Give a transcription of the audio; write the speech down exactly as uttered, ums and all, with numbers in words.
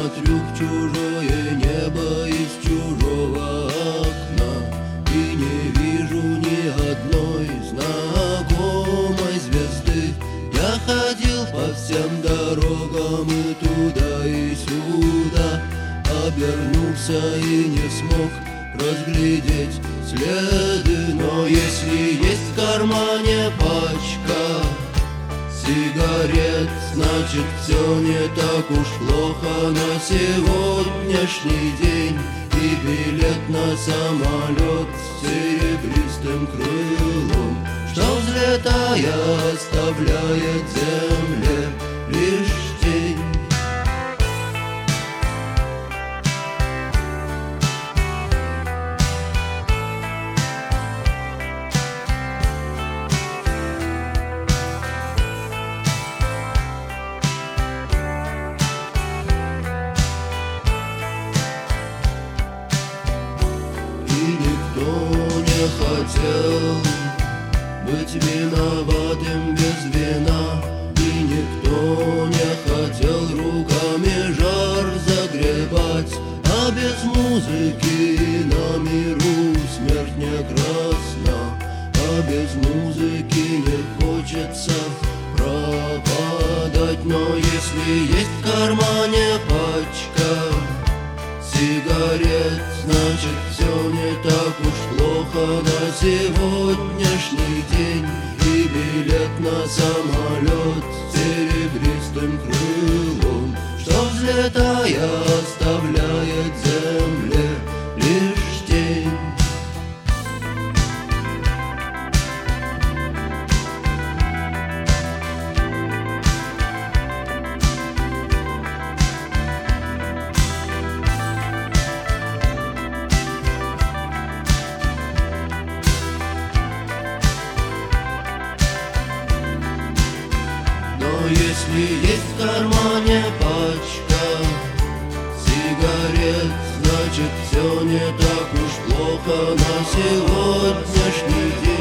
смотрю в чужое небо из чужого окна и не вижу ни одной знакомой звезды. Я ходил по всем дорогам и туда, и сюда, обернулся и не смог разглядеть следы. Но если есть в кармане пачка сигарет, значит все не так уж плохо на сегодняшний день. И билет на самолет с серебристым крылом, что взлетая оставляет земле лишь тень. Никто не хотел быть виноватым без вина, и никто не хотел руками жар загребать. А без музыки на миру смерть не красна, а без музыки не хочется пропадать. Но если есть в кармане пачка сигарет, значит все не так уж плохо на сегодняшний день. И билет на самолет с серебристым крылом, что взлетая оставляет земле лишь тень. Но если есть в кармане пачка сигарет, значит все не так уж плохо на сегодняшний день.